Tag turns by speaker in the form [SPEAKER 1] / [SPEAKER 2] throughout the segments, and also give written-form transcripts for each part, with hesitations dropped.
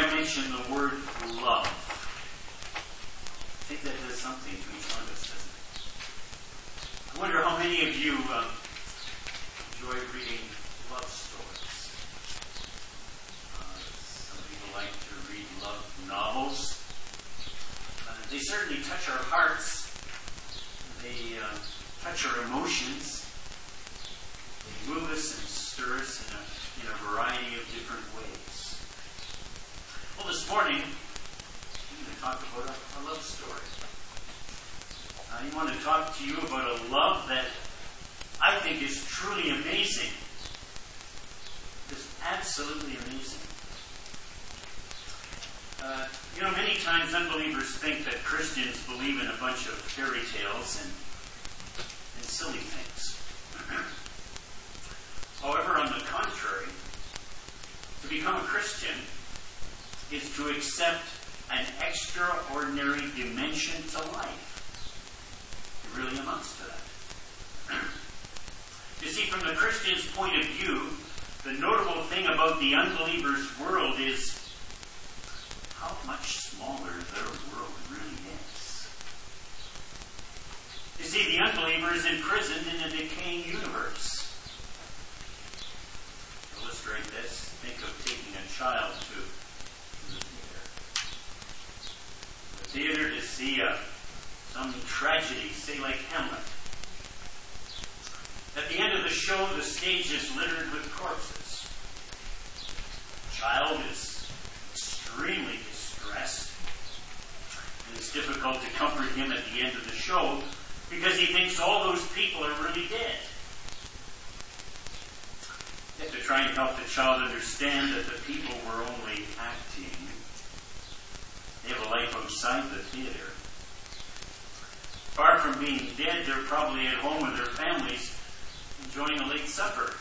[SPEAKER 1] I mention the word love, I think that does something to each one of us, doesn't it? I wonder how many of you enjoy reading love stories. Some people like to read love novels. They certainly touch our hearts. They touch our emotions. They move us and stir us in a variety of different ways. Well, this morning, I'm going to talk about a love story. I want to talk to you about a love that I think is truly amazing. It's absolutely amazing. Many times unbelievers think that Christians believe in a bunch of fairy tales and silly things. However, on the contrary, to become a Christian is to accept an extraordinary dimension to life. It really amounts to that. You see, from the Christian's point of view, the notable thing about the unbeliever's world is how much smaller their world really is. You see, the unbeliever is imprisoned in a decaying universe. To illustrate this, think of taking a child to the theater to see some tragedy, say like Hamlet. At the end of the show, the stage is littered with corpses. The child is extremely distressed. And it's difficult to comfort him at the end of the show because he thinks all those people are really dead. You have to try and help the child understand that the people were only acting. They have a life outside the theater. Far from being dead, they're probably at home with their families enjoying a late supper.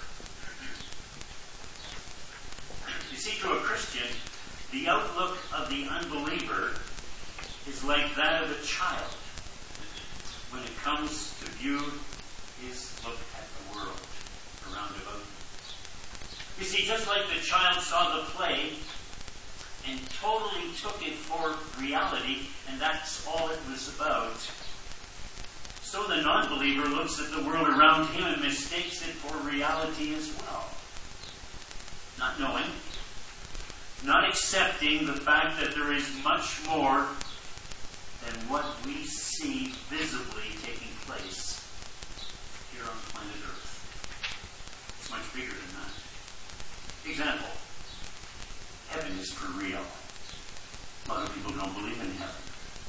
[SPEAKER 1] You see, to a Christian, the outlook of the unbeliever is like that of a child when it comes to view his look at the world around about him. You see, just like the child saw the play and totally took it for reality, and that's all it was about, so the non-believer looks at the world around him and mistakes it for reality as well. Not knowing, not accepting the fact that there is much more than what we see visibly taking place here on planet Earth. It's much bigger than that. Example, heaven is for real. A lot of people don't believe in heaven.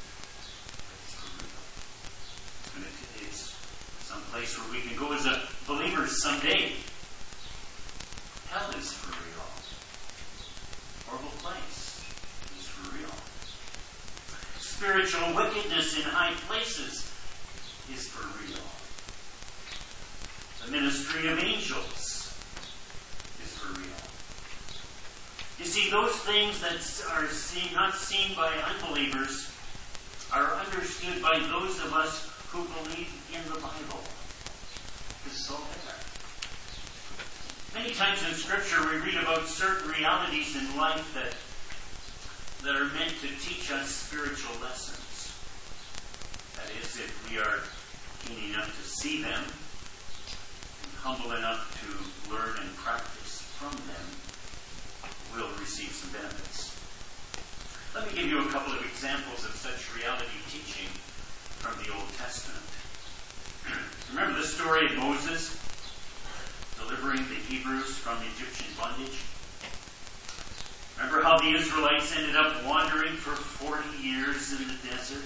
[SPEAKER 1] It's some place where we can go as a believer someday. Hell is for real. Horrible place is for real. Spiritual wickedness in high places is for real. The ministry of angels is for real. You see, those things that are not seen by unbelievers are understood by those of us who believe in the Bible. This is all there. Many times in Scripture we read about certain realities in life that are meant to teach us spiritual lessons. That is, if we are keen enough to see them and humble enough to learn and practice from them, we'll receive some benefits. Let me give you a couple of examples of such reality teaching from the Old Testament. Remember the story of Moses delivering the Hebrews from Egyptian bondage? Remember how the Israelites ended up wandering for 40 years in the desert?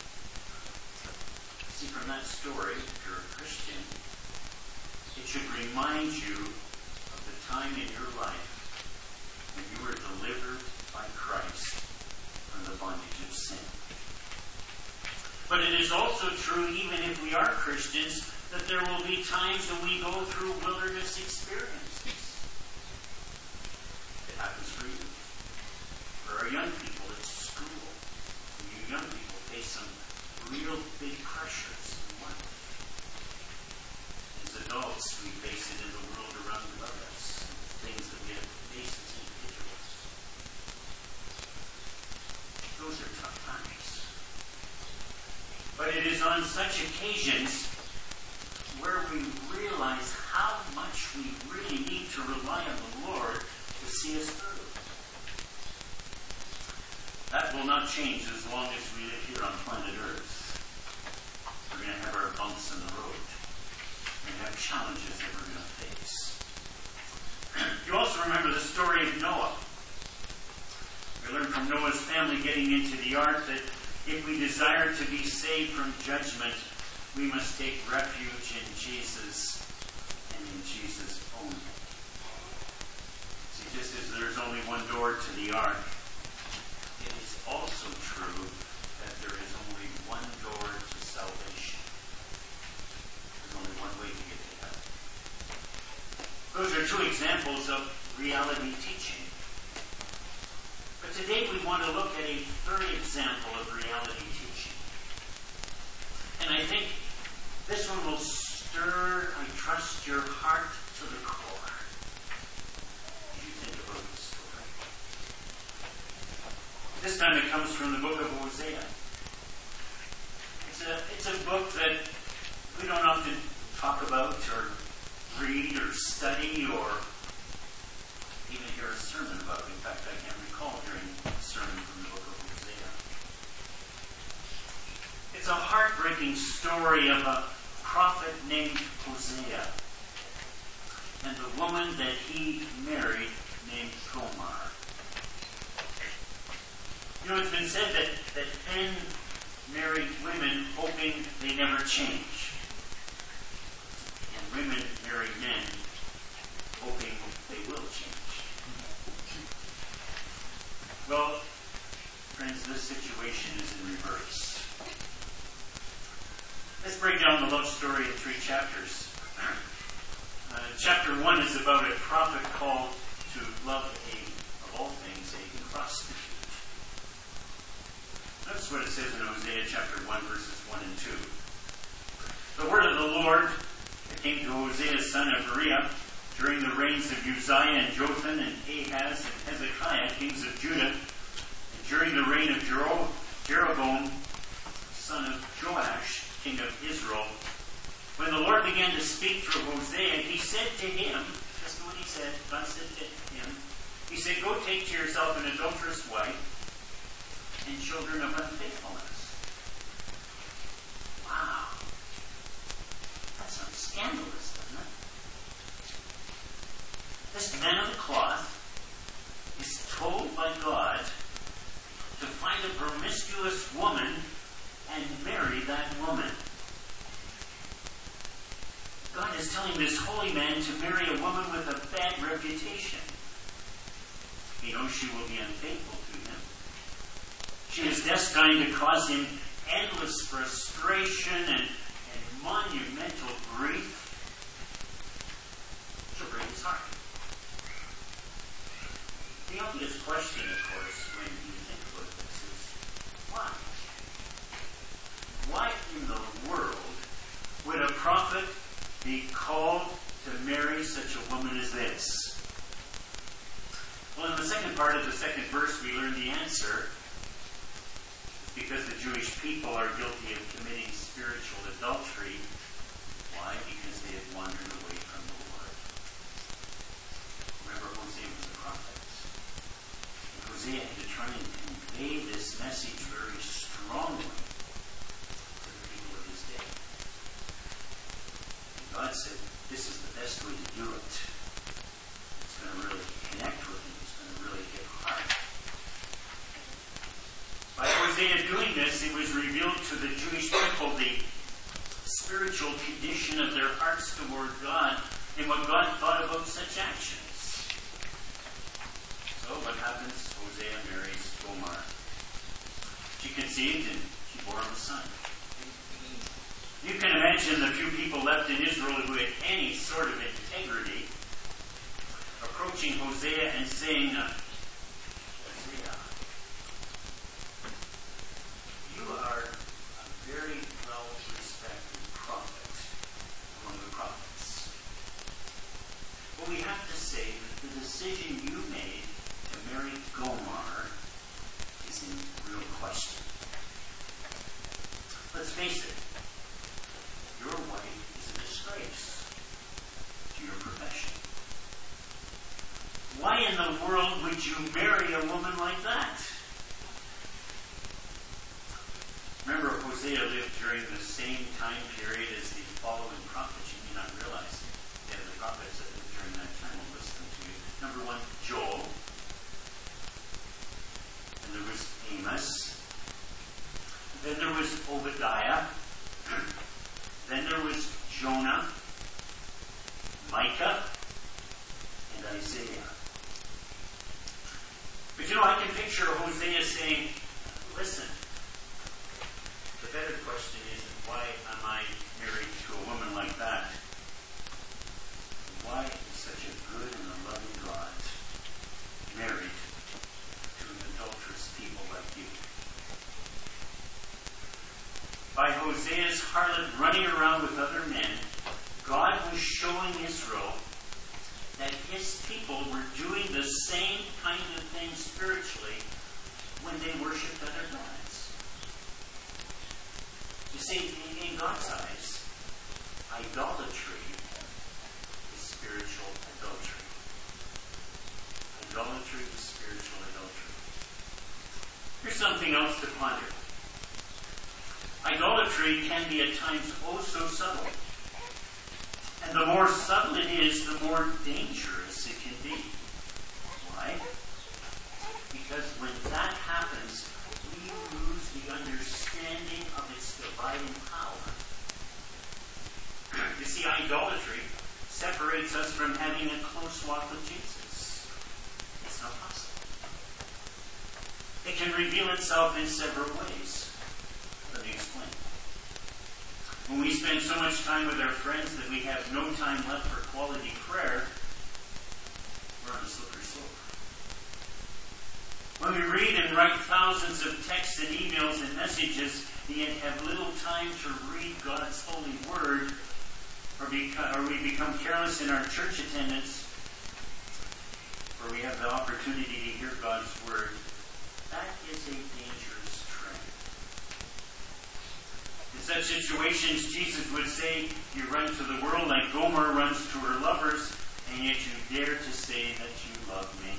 [SPEAKER 1] See, from that story, if you're a Christian, it should remind you of the time in your life when you were delivered by Christ from the bondage of sin. But it is also true, even if we are Christians, that there will be times when we go through wilderness experiences. It happens for you. For our young people at school, you young people face some real big pressures in life. As adults, we face it in the world around about us, things that we have to face as individuals. on such occasions where we realize how much we really need to rely on the Lord to see us through. That will not change as long as we live here on planet Earth. We're going to have our bumps in the road. We're going to have challenges that we're going to face. You also remember the story of Noah. We learned from Noah's family getting into the ark that if we desire to be saved from judgment, we must take refuge in Jesus and in Jesus only. See, just as there's only one door to the ark, it is also true that there is only one door to salvation. There's only one way to get to heaven. Those are two examples of reality teaching. But today we want to look at a third example of reality teaching. And I think this one will stir, I trust, your heart to the core as you think about this story. This time it comes from the book of Hosea. It's a book that we don't often talk about or read or study or even hear a sermon about. In fact, I can't recall hearing a sermon from the book of Hosea. It's a heartbreaking story of a prophet named Hosea and the woman that he married named Gomer. You know, it's been said that men marry women hoping they never change. And women marry men hoping they will change. Well, friends, this situation is in reverse. Let's break down the love story in 3 chapters. Chapter 1 is about a prophet called to love of all things, a prostitute. Notice what it says in Hosea chapter 1, verses 1 and 2. The word of the Lord that came to Hosea, son of Berechiah, during the reigns of Uzziah and Jotham and Ahaz and Hezekiah, kings of Judah, and during the reign of Jeroboam, son of Joash, king of Israel, when the Lord began to speak through Hosea, he said to him, listen to what he said, God said to him, he said, go take to yourself an adulterous wife and children of unfaithfulness. Wow. That sounds scandalous, doesn't it? This man of the cloth is told by God to find a promiscuous woman and marry that woman. God is telling this holy man to marry a woman with a bad reputation. He knows she will be unfaithful to him. She is destined to cause him endless frustration and monumental grief. She'll break his heart. The obvious question, of course, when you think about this is, why? Why in the world would a prophet be called to marry such a woman as this? Well, in the second part of the second verse, we learn the answer. Because the Jewish people are guilty of committing spiritual adultery. Why? Because they have wandered away from the Lord. Remember, Hosea was a prophet. And Hosea had to try and convey this message very strongly to the people of his day. And God said, this is the best way to do it. It's going to really connect with him. It's going to really hit hard. By Hosea doing this, it was revealed to the Jewish people the spiritual condition of their hearts toward God and what God thought about such actions. So what happens? Hosea marries Gomer. She conceived and she bore him a son. You can imagine the few people left in Israel who had any sort of integrity approaching Hosea and saying, Hosea, you are a very well-respected prophet among the prophets. But we have to say that the decision you made to marry Gomer is in real question. Let's face it, in the world would you marry a woman like that? Remember, Hosea lived during the same time period as the following prophets. You may not realize that the prophets that lived during that time will listen to you. Number one, Joel. And there was Amos. Then there was Obadiah. Then there was Jonah, Micah, and Isaiah. But I can picture Hosea saying, listen, the better question isn't why am I married to a woman like that? Why is such a good and a loving God married to an adulterous people like you? By Hosea's harlot running around with other men, God was showing Israel that his people were doing the same kind of thing spiritually when they worshipped other gods. You see, in God's eyes, idolatry is spiritual adultery. Idolatry is spiritual adultery. Here's something else to ponder. Idolatry can be at times oh so subtle. And the more subtle it is, the more dangerous it can be. Why? Because when that happens, we lose the understanding of its dividing power. You see, idolatry separates us from having a close walk with Jesus. It's not possible. It can reveal itself in several ways. Let me explain. When we spend so much time with our friends that we have no time left for quality prayer, we're on a slippery slope. When we read and write thousands of texts and emails and messages, yet have little time to read God's holy word, or we become careless in our church attendance, where we have the opportunity to hear God's word, that is a dangerous trend. In such situations, Jesus would say, you run to the world like Gomer runs to her lovers, and yet you dare to say that you love me.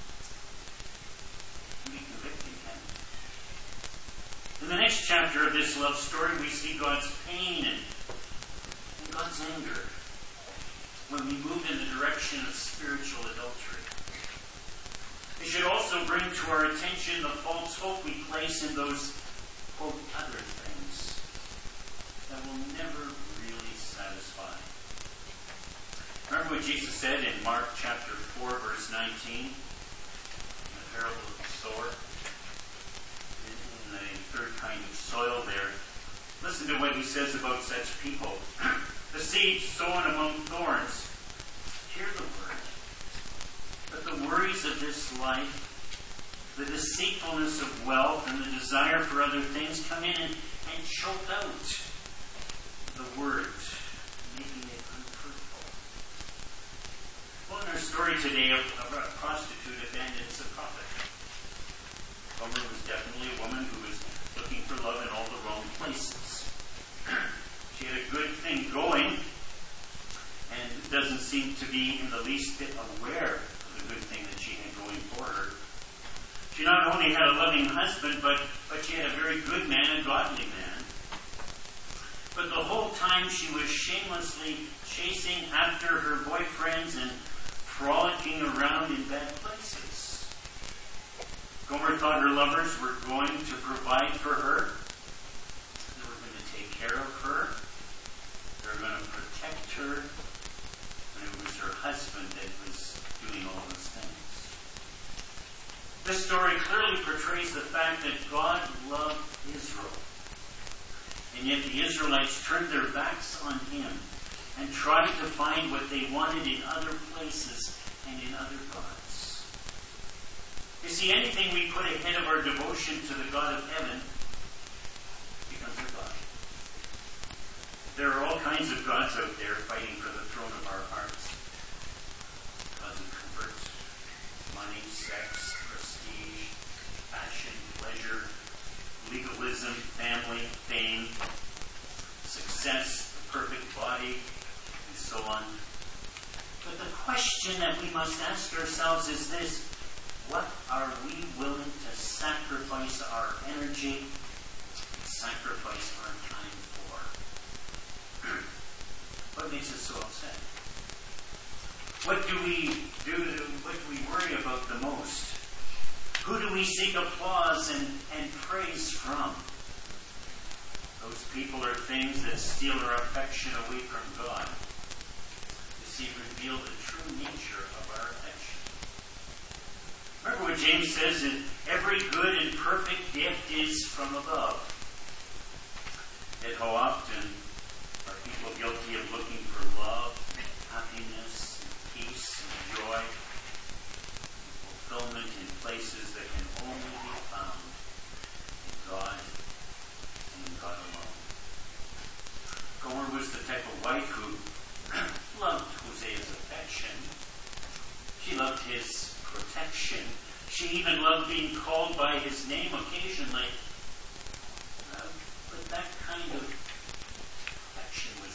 [SPEAKER 1] It can be convicting, can't it? In the next chapter of this love story, we see God's pain and God's anger when we move in the direction of spiritual adultery. It should also bring to our attention the false hope we place in those, quote, other things that will never really satisfy. Remember what Jesus said in Mark chapter 4, verse 19, in the parable of the sower, in the third kind of soil there. Listen to what he says about such people. The seed sown among thorns, hear the word, but the worries of this life, the deceitfulness of wealth, and the desire for other things come in and choke out the word, making it unfruitful. Well, in our story today, a prostitute abandons a prophet. Gomer was definitely a woman who was looking for love in all the wrong places. She had a good thing going, and doesn't seem to be in the least bit aware of the good thing that she had going for her. She not only had a loving husband, but she had a very good man, a godly man. But the whole time she was shamelessly chasing after her boyfriends and frolicking around in bad places. Gomer thought her lovers were going to provide for her. They were going to take care of her. They were going to protect her. And it was her husband that was doing all those things. This story clearly portrays the fact that God loved Israel. And yet the Israelites turned their backs on him and tried to find what they wanted in other places and in other gods. You see, anything we put ahead of our devotion to the God of heaven becomes our God. There are all kinds of gods out there fighting for the throne of our hearts. Gods of comfort, money, sex, prestige, passion, pleasure, legalism, family, fame, success, the perfect body, and so on. But the question that we must ask ourselves is this: what are we willing to sacrifice our energy, sacrifice our time for? What makes us so upset? What do we worry about the most? Who do we seek applause and praise from? Those people or things that steal our affection away from God. You see, reveal the true nature of our affection. Remember what James says, that every good and perfect gift is from above. Yet how often are people guilty of looking for love, happiness, peace, and joy, and fulfillment in places that can only be found in God and in God alone. Gomer was the type of wife who loved Hosea's affection. She loved his protection. She even loved being called by his name occasionally. But that kind of affection was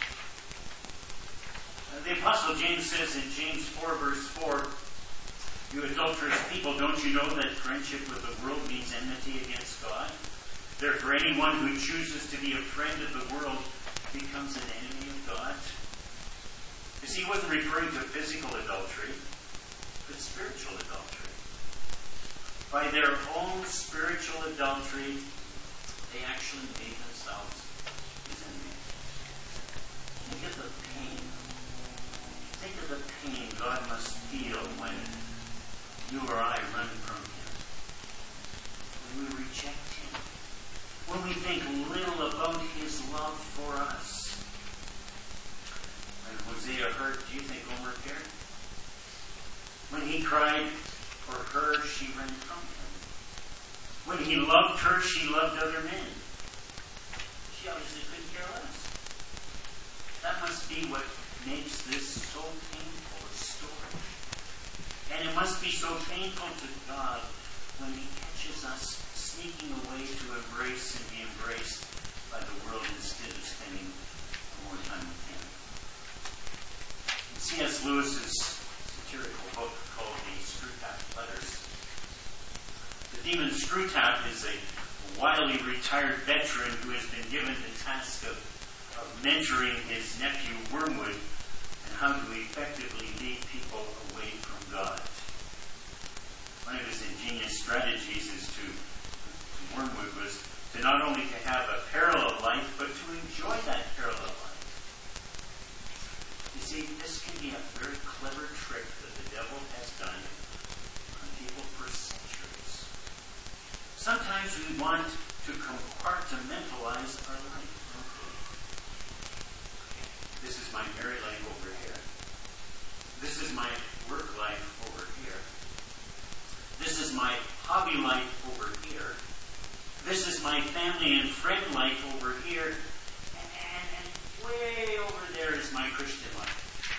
[SPEAKER 1] not. The Apostle James says in James 4, verse 4, "You adulterous people, don't you know that friendship with the world means enmity against God? Therefore, anyone who chooses to be a friend of the world becomes an enemy of God." You see, he wasn't referring to physical adultery, but spiritual adultery. By their own spiritual adultery, they actually made themselves his enemy. Think of the pain. Think of the pain God must feel when you or I run from him, when we reject him, when we think little about his love for us. When Hosea hurt, do you think Gomer cared? When he cried for her, she ran from him. When he loved her, she loved other men. She obviously couldn't care less. That must be what makes this so painful a story. And it must be so painful to God when he catches us sneaking away to embrace and be embraced by the world instead of spending more time with him. In C.S. Lewis's satirical book called The Screwtape Letters, the demon Screwtape is a wily retired veteran who has been given the task of mentoring his nephew Wormwood and how to effectively lead people away from God. One of his ingenious strategies is to Wormwood was to not only to have a parallel life, but to enjoy that parallel life. You see, this can be a very clever trick that the devil has done on people for centuries. Sometimes we want to compartmentalize our life. This is my married life over here. This is my work life over here. This is my hobby life over here. This is my family and friend life over here. And way over there is my Christian life.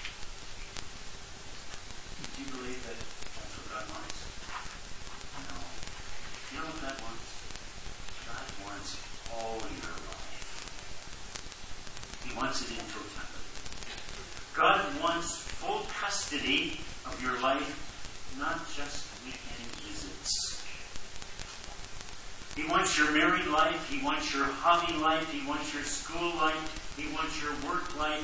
[SPEAKER 1] Do you believe that that's what God wants? No. You know what God wants? God wants all your life. He wants it in totality. God wants full custody of your life, not just weekend visits. He wants your married life. He wants your hobby life. He wants your school life. He wants your work life.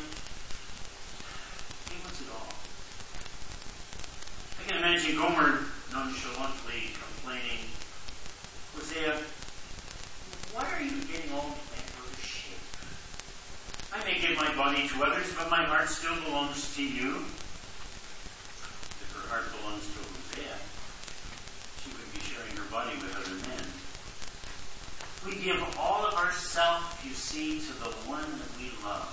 [SPEAKER 1] He wants it all. I can imagine Gomer nonchalantly complaining, "Hosea, why are you getting all bent out of shape? I may give my body to others, but my heart still belongs to you." If her heart belongs to Hosea, she would be sharing her body with other men. We give all of ourselves, you see, to the one that we love.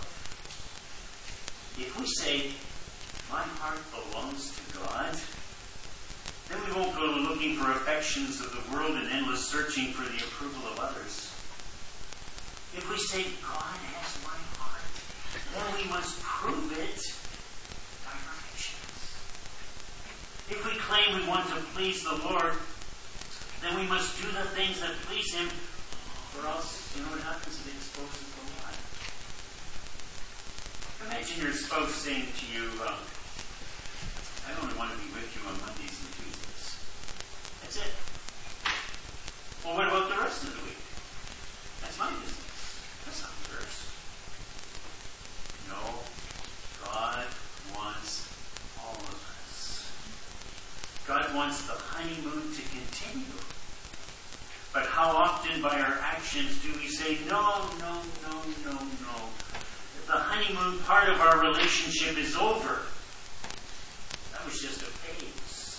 [SPEAKER 1] If we say, "My heart belongs to God," then we won't go looking for affections of the world and endless searching for the approval of others. If we say, "God has my heart," then we must prove it by our actions. If we claim we want to please the Lord, then we must do the things that please him, or else, you know what happens? It exposes the lie. Imagine your spouse saying to you, wants the honeymoon to continue. But how often by our actions do we say, no, no, no, no, no. The honeymoon part of our relationship is over. That was just a phase.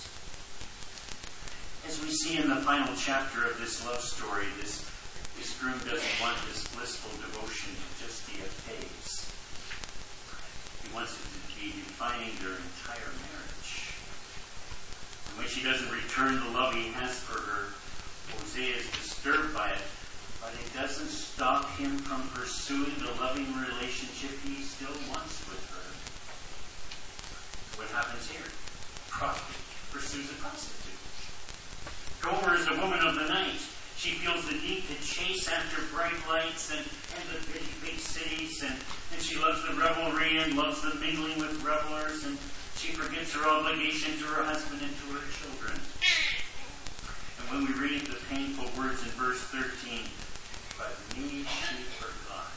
[SPEAKER 1] As we see in the final chapter of this love story, this groom doesn't want this blissful devotion to just be a phase. He wants it to be defining their entire marriage. And when she doesn't return the love he has for her, Hosea is disturbed by it, but it doesn't stop him from pursuing the loving relationship he still wants with her. What happens here? Pursues a prostitute. Gomer is a woman of the night. She feels the need to chase after bright lights and the big cities, and she loves the revelry and loves the mingling with revelers, and she forgets her obligation to her husband and to her children. And when we read the painful words in verse 13, but me she forgot.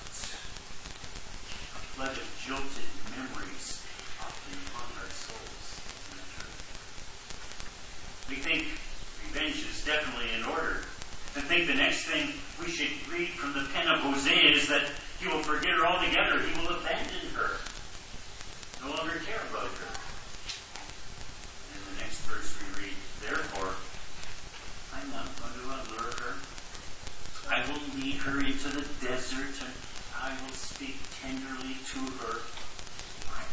[SPEAKER 1] A flood of jilted memories often haunt our souls. Isn't that true? We think revenge is definitely in order. And think the next thing we should read from the pen of Hosea is that he will forget her altogether. He will abandon her. No longer care about her. And in the next verse we read, therefore, I'm not going to allure her. I will lead her into the desert, and I will speak tenderly to her. What?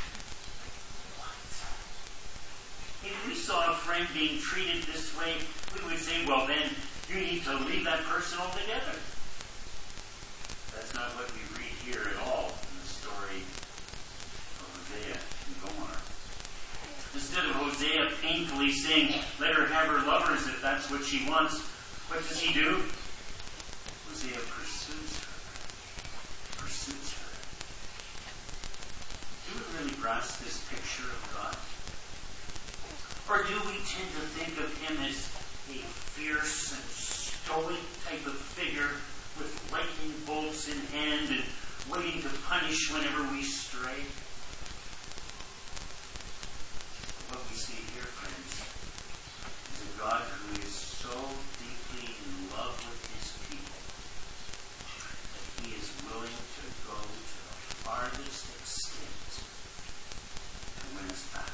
[SPEAKER 1] If we saw a friend being treated this way, we would say, well then, you need to leave that person altogether. That's not what we read here at all in the story of Hosea and Gomer. Instead of Hosea painfully saying, let her have her lovers if that's what she wants, what does he do? Hosea pursues her. Pursues her. Do we really grasp this picture of God? Or do we tend to think of him as a fierce and stoic type of figure with lightning bolts in hand and waiting to punish whenever we stray? What we see here, friends, is a God who is so deeply in love with his people that he is willing to go to the farthest extent to win us back.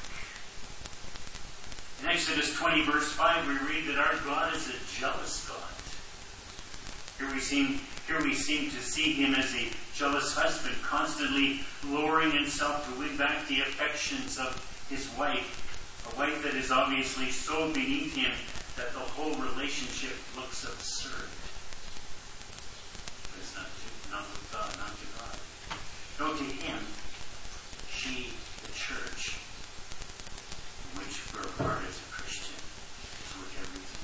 [SPEAKER 1] In Exodus 20, verse 5, we read that our God is a jealous God. Here we seem to see him as a jealous husband, constantly lowering himself to win back the affections of his wife, a wife that is obviously so beneath him that the whole relationship looks absurd. But it's not with God, not to God. No, to him, she, the church, in which we're a part as a Christian, is worth everything.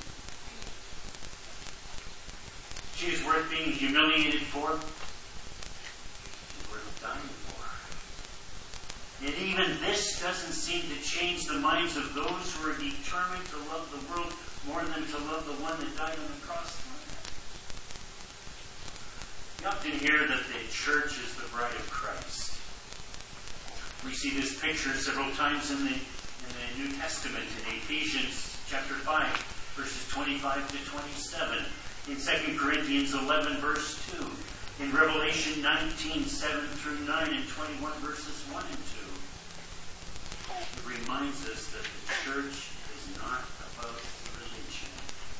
[SPEAKER 1] She is worth being humiliated for. She's worth dying for. Yet even this doesn't seem to change the minds of those who are determined to love the world more than to love the one that died on the cross for them. You often hear that the church is the bride of Christ. We see this picture several times in the New Testament, in Ephesians chapter 5, verses 25 to 27. In 2 Corinthians 11, verse 2. In Revelation 19, 7 through 9, and 21, verses 1 and 2. It reminds us that the church is not about religion.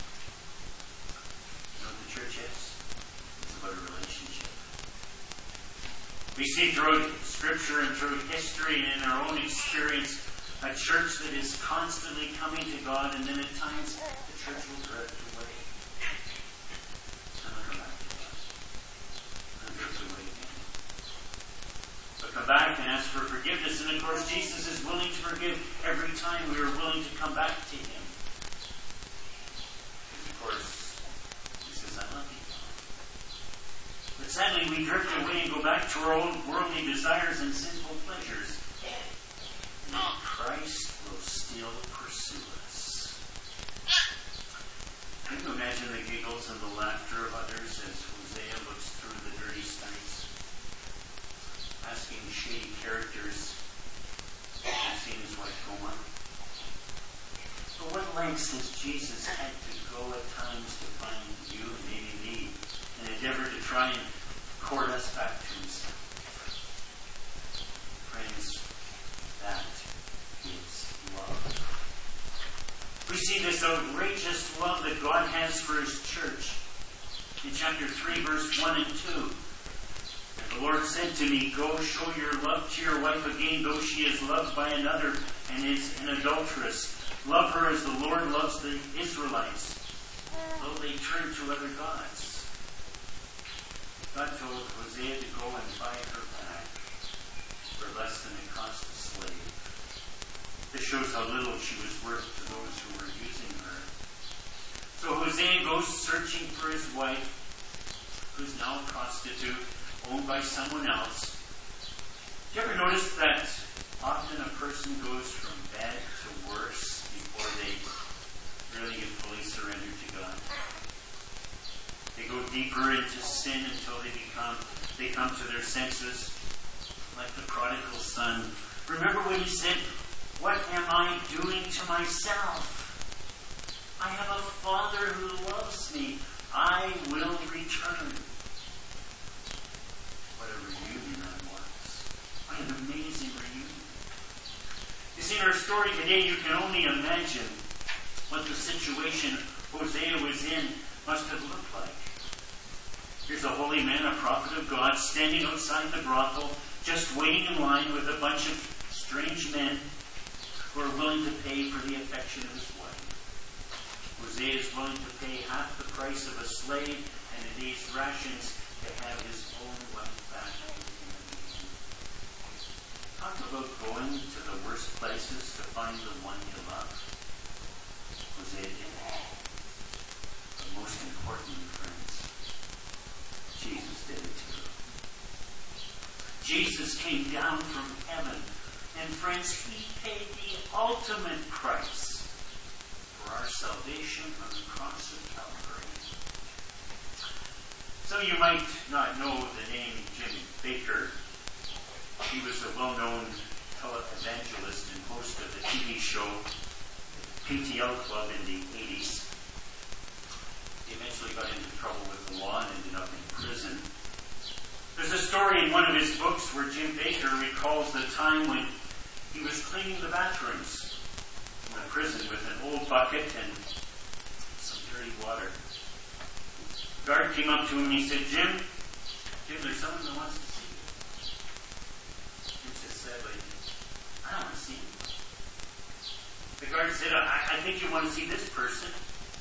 [SPEAKER 1] You know what the church is? It's about a relationship. We see throughout Scripture and through history and in our own experience a church that is constantly coming to God, and then at times the church will drift away. Come back and ask for forgiveness. And of course, Jesus is willing to forgive every time we are willing to come back to him. And of course, he says, I love you. But sadly, we drift away and go back to our own worldly desires and sinful pleasures. And Christ will still pursue us. Can you imagine the giggles and the laughter of others as Hosea looks through the dirty sights? Asking shady characters if they've seen his wife Gomer. But what lengths has Jesus had to go at times to find you and maybe me, and endeavor to try and court us back to himself? Friends, that is love. We see this outrageous love that God has for his church in chapter 3, verse 1 and 2. And the Lord said to me, go show your love to your wife again, though she is loved by another and is an adulteress. Love her as the Lord loves the Israelites, though they turn to other gods. God told Hosea to go and buy her back for less than it cost a slave. This shows how little she was worth to those who were using her. So Hosea goes searching for his wife, who's now a prostitute, owned by someone else. Do you ever notice that often a person goes from bad to worse before they really get fully surrendered to God? They go deeper into sin until they come to their senses, like the prodigal son. Remember when he said, what am I doing to myself? I have a Father who loves me. I will return. What a reunion that was. What an amazing reunion. You see, in our story today, you can only imagine what the situation Hosea was in must have looked like. Here's a holy man, a prophet of God, standing outside the brothel, just waiting in line with a bunch of strange men who are willing to pay for the affection of his wife. Hosea is willing to pay half the price of a slave and a day's rations to have his own wife back with him. Talk about going to the worst places to find the one you love. Hosea did that. But most importantly, friends, Jesus did it too. Jesus came down from heaven, and friends, he paid the ultimate price for our salvation on the cross of Calvary. Some of you might not know the name Jim Bakker. He was a well-known televangelist and host of the TV show PTL Club in the 80s. He eventually got into trouble with the law and ended up in prison. There's a story in one of his books where Jim Bakker recalls the time when he was cleaning the bathrooms in the prison with an old bucket and some dirty water. The guard came up to him and he said, Jim, there's someone that wants to see you. Jim said sadly, I don't want to see him. The guard said, I think you want to see this person.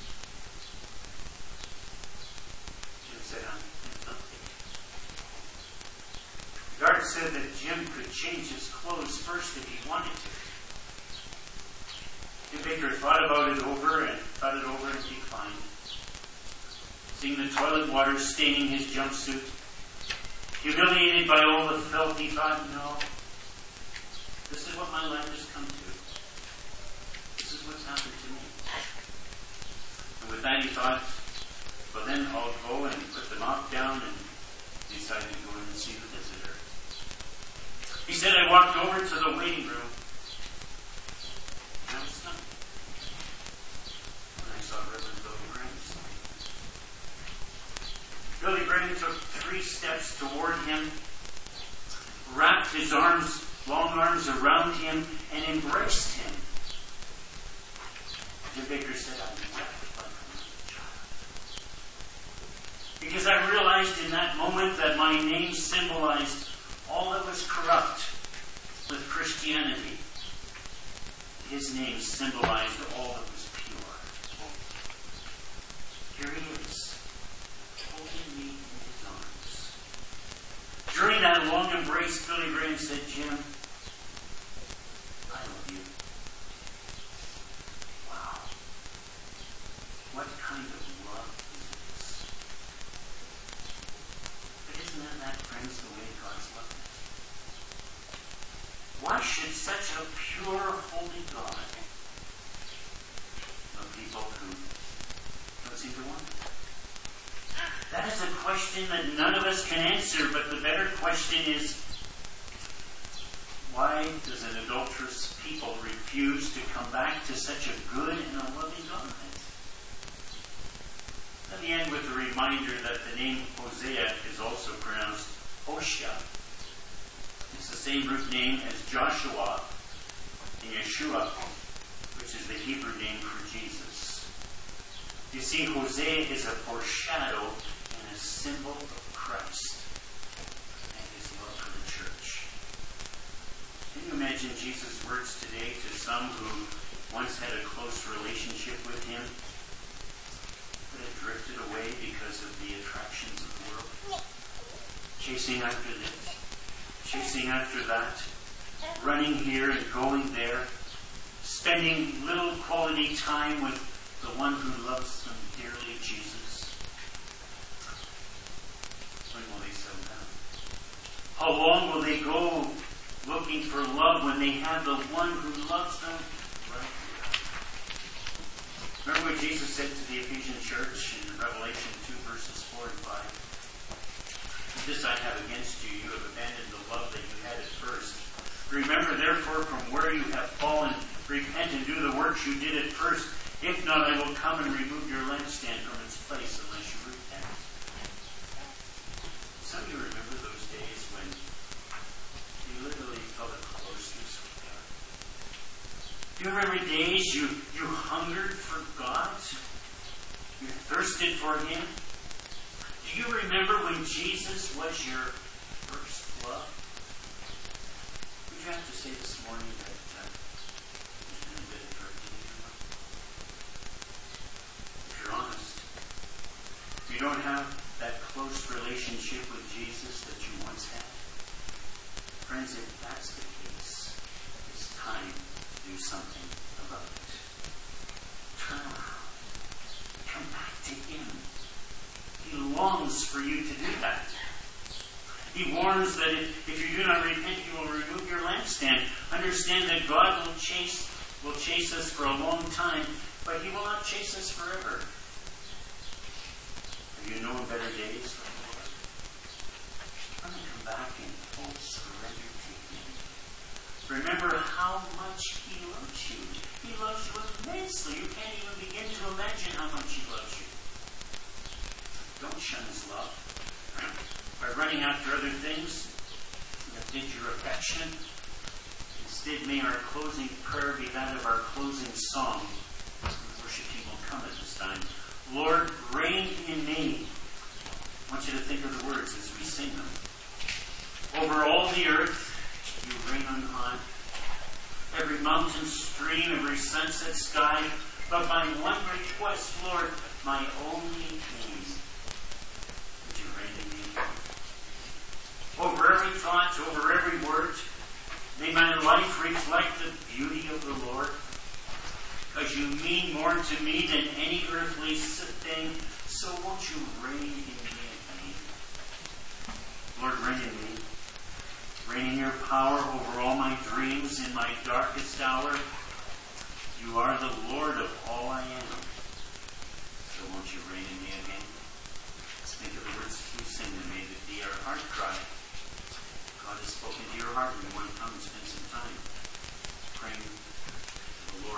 [SPEAKER 1] Jim said, the guard said that Jim could change his clothes first if he wanted to. Jim Bakker thought it over and declined. Seeing the toilet water staining his jumpsuit, humiliated by all the filth, he thought, no, this is what my life has come to. This is what's happened to me. And with that he thought, well then I'll go and put the mop down, and decided to go in and see the visitor. He said, I walked over to the waiting room, and I was stunned when I saw Reverend Billy Graham standing. Billy Graham took 3 steps toward him, wrapped his long arms around him, and embraced him. Jim Bakker said, I wept like a little child. Because I realized in that moment that my name symbolized all that was corrupt with Christianity. His name symbolized all that was pure. Here he is, holding me in his arms. During that long embrace, Billy Graham said, Jim, I love you. Wow. What kind of love is this? But isn't that, friends, the way God's love is? Why should such a pure, holy God love people who don't seem to want it? That is a question that none of us can answer, but the better question is, why does an adulterous people refuse refuse to come back to such a good and a loving God? Let me end with a reminder that the name Hosea is also pronounced Hoshea. It's the same root name as Joshua and Yeshua, which is the Hebrew name for Jesus. You see, Hosea is a foreshadow and a symbol of Christ and his love for the church. Can you imagine Jesus' words today to some who once had a close relationship with him, but had drifted away because of the attractions of the world? Chasing after this, chasing after that, running here and going there, spending little quality time with the one who loves them dearly, Jesus. When will they settle down? How long will they go looking for love when they have the one who loves them right here? Remember what Jesus said to the Ephesian church in Revelation 2, verses 4 and 5? This I have against you, you have abandoned the love that you had at first. Remember, therefore, from where you have fallen, repent and do the works you did at first. If not, I will come and remove your lampstand from its place unless you repent. Some of you remember those days when you literally felt a closeness with God. Do you remember days you hungered for God? You thirsted for Him? Do you remember when Jesus was your first love? Would you have to say this morning that there's been a bit of drifting in your life? If you're honest, if you don't have that close relationship with Jesus that you once had, friends, if that's the case, it's time to do something about it. Turn around. Come back to Him. He longs for you to do that. He warns that if you do not repent, He will remove your lampstand. Understand that God will chase us for a long time, but He will not chase us forever. Have you known better days than the Lord? Let me come back in full surrender to Him. Remember how much He loves you. He loves you immensely. You can't even begin to imagine how much He loves you. Don't shun His love by running after other things that did your affection. Instead, may our closing prayer be that of our closing song. The worship team will come at this time. Lord, reign in me. I want you to think of the words as we sing them. Over all the earth, you reign on high. Every mountain stream, every sunset sky. But my one request, Lord, my only aim, would you reign in me? Over every thought, over every word, may my life reflect the beauty of the Lord. Because you mean more to me than any earthly thing, so won't you reign in me again? Lord, reign in me. Reign in your power over all my dreams in my darkest hour. You are the Lord of all I am. So won't you reign in me again? Let's think of the words we sing and may it be our heart cry. God has spoken to your heart and we want to come and spend some time praying